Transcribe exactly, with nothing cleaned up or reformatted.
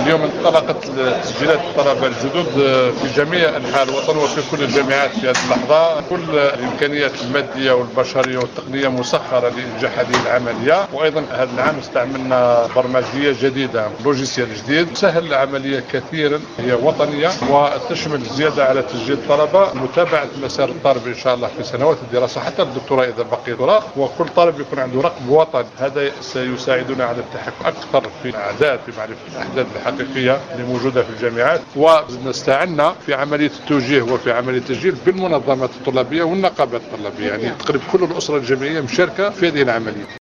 اليوم انطلقت تسجيلات الطلبة الجدد في جميع أنحاء الوطن وفي كل الجامعات في هذه اللحظة. كل الإمكانيات المادية والبشرية والتقنية مسخرة لإنجاح هذه العملية. وأيضا هذا العام استعملنا برمجية جديدة، لوجيسيال جديد سهل العملية كثيرا، هي وطنية وتشمل زيادة على تسجيل الطلبة، متابعة مسار الطالب إن شاء الله في سنوات الدراسة حتى الدكتوراه إذا بقي دكتوراه، وكل طالب يكون عنده رقم وطني. هذا سيساعدنا على التحكم أكثر في الأعداد، في معرفة الأحداث الحقيقية اللي موجودة في الجامعات. ونستعنا في عملية التوجيه وفي عملية التسجيل بالمنظمات الطلابية والنقابات الطلابية، يعني تقريبا كل الأسرة الجامعية مشاركة في هذه العملية.